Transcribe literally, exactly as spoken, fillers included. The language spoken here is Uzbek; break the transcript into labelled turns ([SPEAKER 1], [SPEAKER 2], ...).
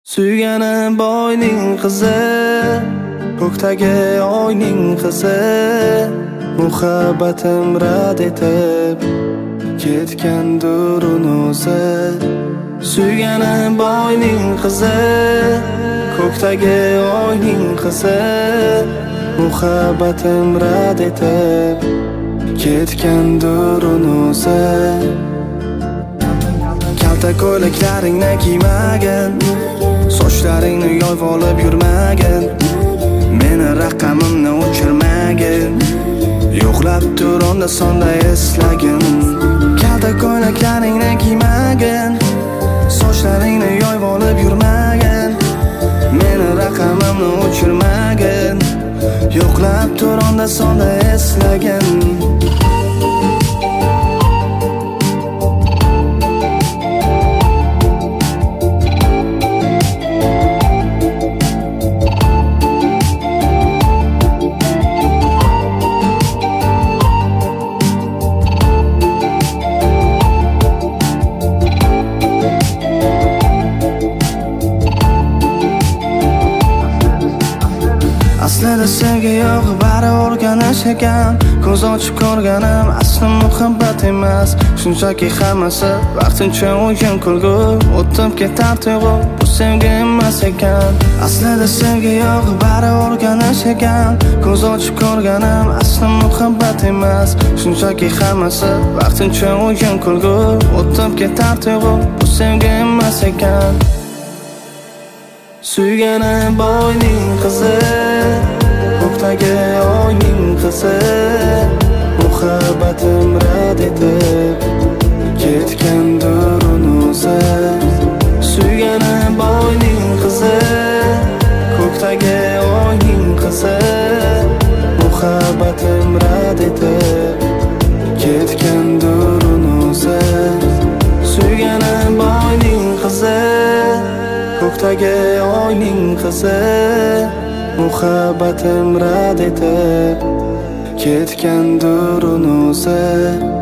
[SPEAKER 1] Suyganim boyning qizi, ko'kdagi oyning qizi, muhabbatim rad etib ketgandir uni o'zi. Suyganim boyning qizi, ko'kdagi oyning qizi, muhabbatim rad etib ketgandir uni o'zi. Kalta ko'ylaklaringni kiymagin, sochlaringni yoyib olib yurmagin, meni raqamimni o'chirmagin, yo'qlab tur onda sonda eslagin. Kalta ko'ylaklaringni kiymagin, sochlaringni yoyib olib yurmagin, meni raqamimni o'chirmagin, yo'qlab tur onda sonda eslagin. Aslida sevgi yo'q, bari o'rganish ekan. Ko'z ochib ko'rganim asli muhabbat emas, shunchaki hammasi vaqtincha o'yin kulgu, o'tib ketar tuyg'u, bu sevgi emas ekan. Aslida sevgi yo'q, bari o'rganish ekan. Ko'z ochib ko'rganim asli muhabbat emas, shunchaki hammasi vaqtincha o'yin kulgu, o'tib ketar tuyg'u, bu sevgi emas ekan. Suyganim boyning qizi, ko'kdagi oyning qizi, muhabbatim rad etib ketgandir uni o'zi. Suyganim boyning qizi, ko'kdagi oyning qizi, muhabbatim rad etib ketgandir uni o'zi. Suyganim boyning qizi, ko'kdagi oyning qizi, muhabbatim rad etib ketgandir uni o'zi.